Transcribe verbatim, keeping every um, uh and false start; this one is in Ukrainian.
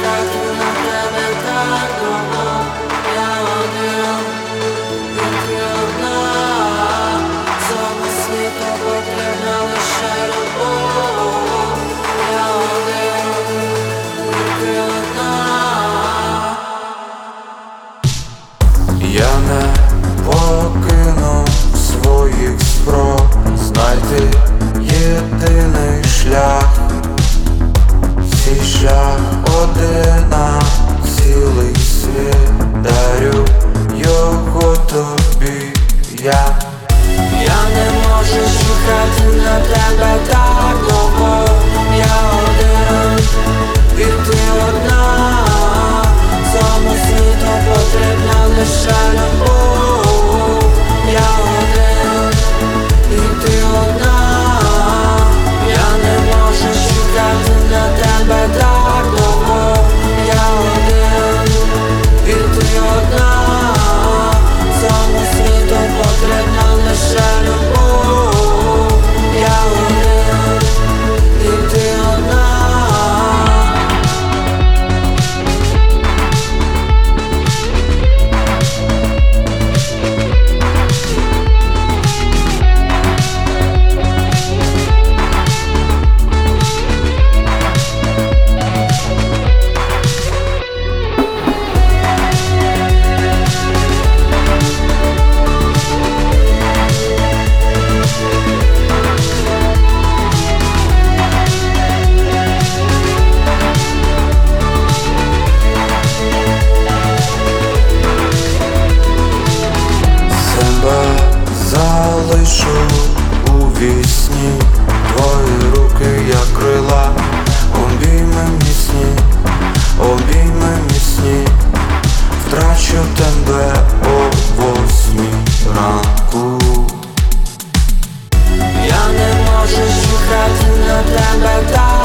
чекати на тебе так довго. Я один, і ти одна. Цьому світу потрібна лише любов. Я один, і ти одна. Я не покину своїх спроб знайти єдиний шлях. Цей шлях один на цілий світ, дарю його тобі я. Я не можу чекати на тебе так довго. Я один, і ти одна. Цьому світу потрібна лише любов. Я один, і ти одна. Я не можу чекати на тебе так довго. Я один, і ти одна. Цьому світу потрібна лише любов. Я один, і ти одна. Залишу у вісні твої руки, як крила, обійми міцні, обійми міцні. Втрачу тебе о восьмій ранку. Я не можу чекати на тебе так